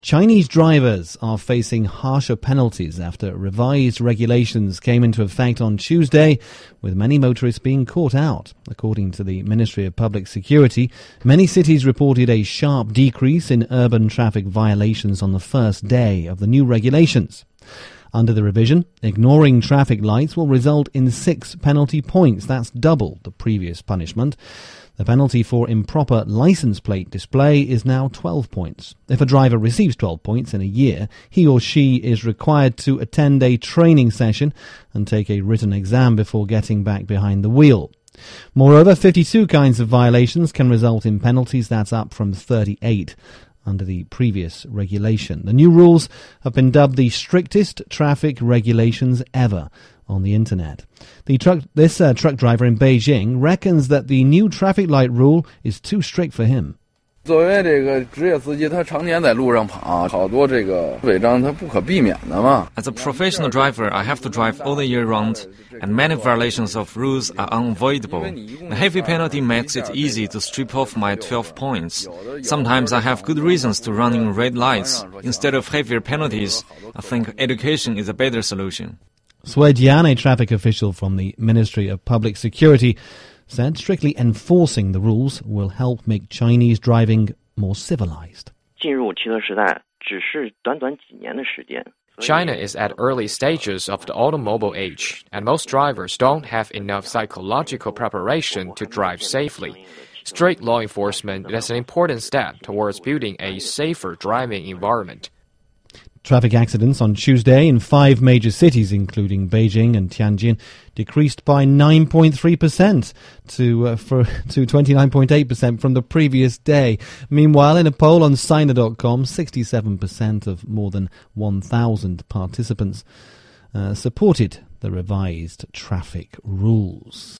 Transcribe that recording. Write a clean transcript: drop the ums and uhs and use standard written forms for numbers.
Chinese drivers are facing harsher penalties after revised regulations came into effect on Tuesday, with many motorists being caught out. According to the Ministry of Public Security, many cities reported a sharp decrease in urban traffic violations on the first day of the new regulations. Under the revision, ignoring traffic lights will result in 6 penalty points. That's double the previous punishment. The penalty for improper license plate display is now 12 points. If a driver receives 12 points in a year, he or she is required to attend a training session and take a written exam before getting back behind the wheel. Moreover, 52 kinds of violations can result in penalties. That's up from 38 under the previous regulation. The new rules have been dubbed the strictest traffic regulations ever on the internet. This truck driver in Beijing reckons that the new traffic light rule is too strict for him. As a professional driver, I have to drive all the year round, and many violations of rules are unavoidable. The heavy penalty makes it easy to strip off my 12 points. Sometimes I have good reasons to run in red lights. Instead of heavier penalties, I think education is a better solution. Sui Jian, a traffic official from the Ministry of Public Security, said strictly enforcing the rules will help make Chinese driving more civilized. China is at early stages of the automobile age, and most drivers don't have enough psychological preparation to drive safely. Strict law enforcement is an important step towards building a safer driving environment. Traffic accidents on Tuesday in 5 major cities, including Beijing and Tianjin, decreased by 9.3% to 29.8% from the previous day. Meanwhile, in a poll on Sina.com, 67% of more than 1,000 participants supported the revised traffic rules.